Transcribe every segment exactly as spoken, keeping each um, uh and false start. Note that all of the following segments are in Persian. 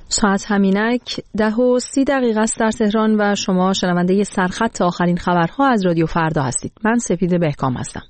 ساعت همینک ده و سی دقیقه است در تهران و شما شنونده سرخط آخرین خبرها از رادیو فردا هستید. من سپید بهکام هستم.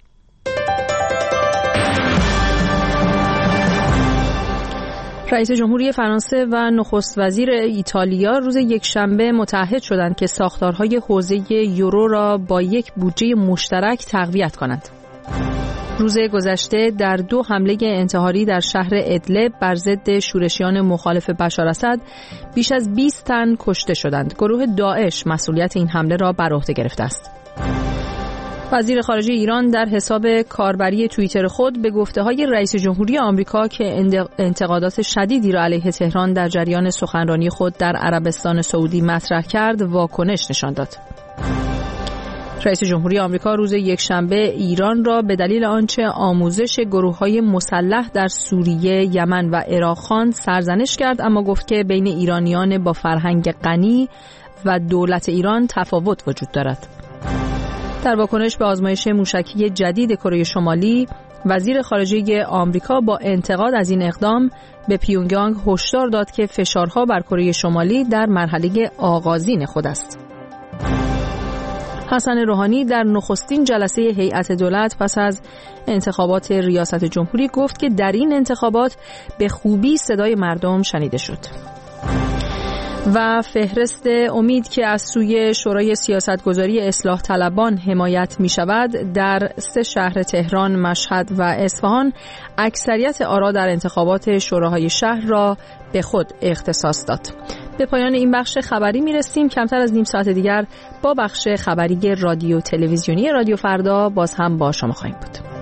رئیس جمهوری فرانسه و نخست وزیر ایتالیا روز یکشنبه متعهد شدند که ساختارهای حوزه یورو را با یک بودجه مشترک تقویت کنند. روز گذشته در دو حمله انتحاری در شهر ادلب بر ضد شورشیان مخالف بشار اسد بیش از بیست تن کشته شدند. گروه داعش مسئولیت این حمله را بر عهده گرفته است. وزیر خارجه ایران در حساب کاربری توییتر خود به گفته‌های رئیس جمهوری آمریکا که انتقادات شدیدی را علیه تهران در جریان سخنرانی خود در عربستان سعودی مطرح کرد، واکنش نشان داد. رئیس جمهوری آمریکا روز یکشنبه ایران را به دلیل آنچه آموزش گروه‌های مسلح در سوریه، یمن و عراق خواند سرزنش کرد، اما گفت که بین ایرانیان با فرهنگ غنی و دولت ایران تفاوت وجود دارد. در واکنش به آزمایش موشکی جدید کره شمالی، وزیر خارجه آمریکا با انتقاد از این اقدام به پیونگیانگ هشدار داد که فشارها بر کره شمالی در مرحله آغازین خود است. حسن روحانی در نخستین جلسه هیئت دولت پس از انتخابات ریاست جمهوری گفت که در این انتخابات به خوبی صدای مردم شنیده شد. و فهرست امید که از سوی شورای سیاستگذاری اصلاح طلبان حمایت می شود در سه شهر تهران، مشهد و اصفهان اکثریت آرا در انتخابات شوراهای شهر را به خود اختصاص داد. به پایان این بخش خبری می رسیم. کمتر از نیم ساعت دیگر با بخش خبری رادیو تلویزیونی رادیو فردا باز هم با شما خواهیم بود.